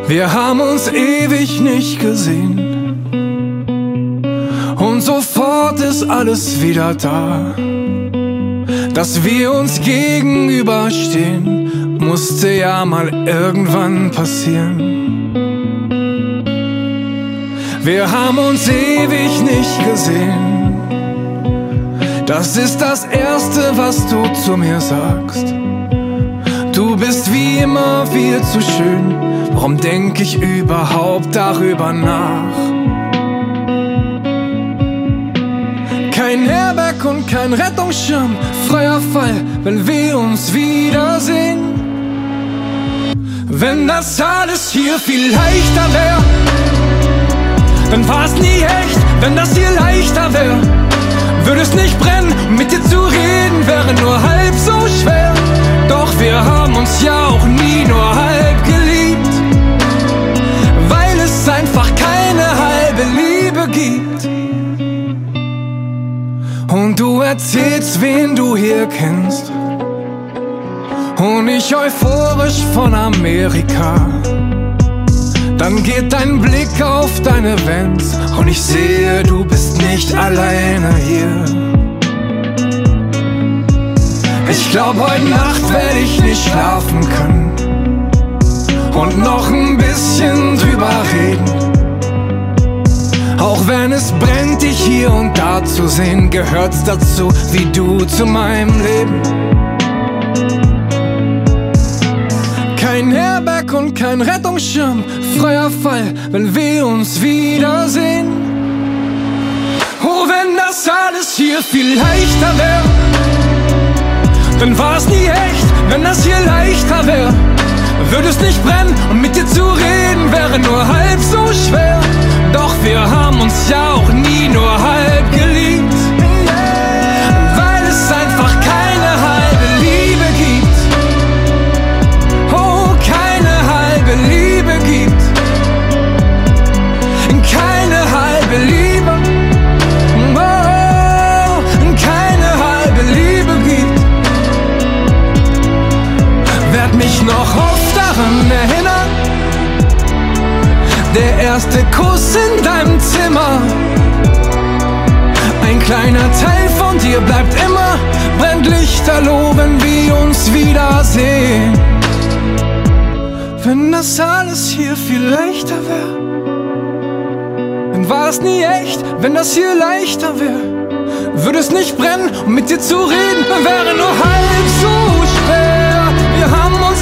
Wir haben uns ewig nicht gesehen und sofort ist alles wieder da. Dass wir uns gegenüberstehen, musste ja mal irgendwann passieren. Wir haben uns ewig nicht gesehen. Das ist das Erste, was du zu mir sagst. Du bist wie immer viel zu schön. Warum denk ich überhaupt darüber nach? Kein Airbag und kein Rettungsschirm, freier Fall, wenn wir uns wiedersehen. Wenn das alles hier viel leichter wäre, dann war's nie echt. Wenn das hier leichter wäre, würde es nicht brennen. Mit dir zu reden wäre nur halb so schwer. Doch wir haben uns ja auch nie nur halb geliebt, weil es einfach keine halbe Liebe gibt. Und du erzählst, wen du hier kennst, und ich euphorisch von Amerika. Dann geht dein Blick auf deine Vans und ich sehe, du bist nicht alleine hier. Ich glaub, heute Nacht werde ich nicht schlafen können und noch ein bisschen drüber reden. Auch wenn es brennt, dich hier und da zu sehen, gehört's dazu, wie du zu meinem Leben. Kein Airbag und kein Rettungsschirm, freier Fall, wenn wir uns wiedersehen. Oh, wenn das alles hier viel leichter wäre, dann war's nie echt. Wenn das hier leichter wäre, würde es nicht brennen, und mit dir zu reden wäre nur halb so schwer. Doch wir haben uns ja auch nie nur halb geliebt, weil es einfach keine halbe Liebe gibt. Oh, keine halbe Liebe gibt. Keine halbe Liebe. Oh, keine halbe Liebe gibt. Werd mich noch oft daran erinnern, der erste Kuss in deinem Zimmer. Ein kleiner Teil von dir bleibt immer, brennt lichterloh, wenn wir uns wiedersehen. Wenn das alles hier viel leichter wäre, dann war es nie echt. Wenn das hier leichter wäre, würde es nicht brennen, und mit dir zu reden wäre nur halb so schwer. Wir haben uns